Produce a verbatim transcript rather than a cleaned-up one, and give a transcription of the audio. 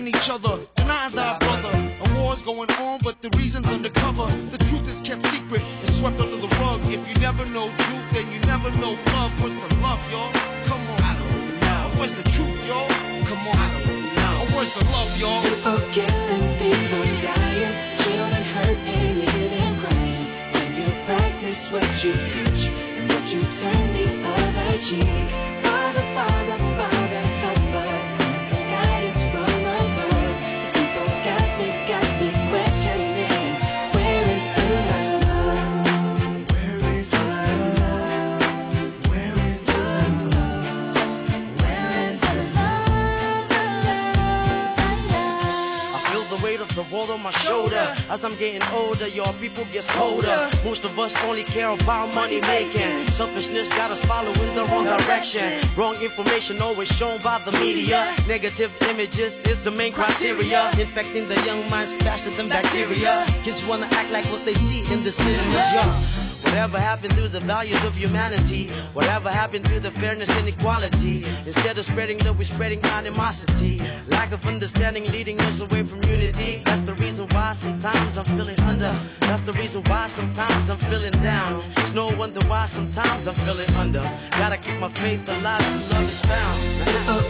each other, denying thy brother. A war's going on, but the reason's undercover. The truth is kept secret and swept under the rug. If you never know truth, then you never know love. Where's the love, y'all? Come on. I don't know. Where's the truth, y'all? Come on. I don't know. Where's the love, y'all? People killing, people dying, children hurt and even crying. When you practice what you preach and what you turn the other cheek. Father, Father, Father, help us. Guidance from above. These people got me, got me questioning. Where is the love? Where is the love? Where is the love? Where is the love? The love, the love. I feel the weight of the world on my shoulder. As I'm getting older, your people get colder. Most of us only care about money making. Selfishness got us following the wrong direction. Wrong information always shown by the media. Negative images is the main criteria. Infecting the young minds faster than bacteria. Kids wanna act like what they see in the cinemas, yeah. Whatever happened to the values of humanity? Whatever happened to the fairness and equality? Instead of spreading love, we're spreading animosity. Lack of understanding leading us away from unity. That's the reason why sometimes I'm feeling under. That's the reason why sometimes I'm feeling down. It's no wonder why sometimes I'm feeling under. Gotta keep my faith alive till love is found.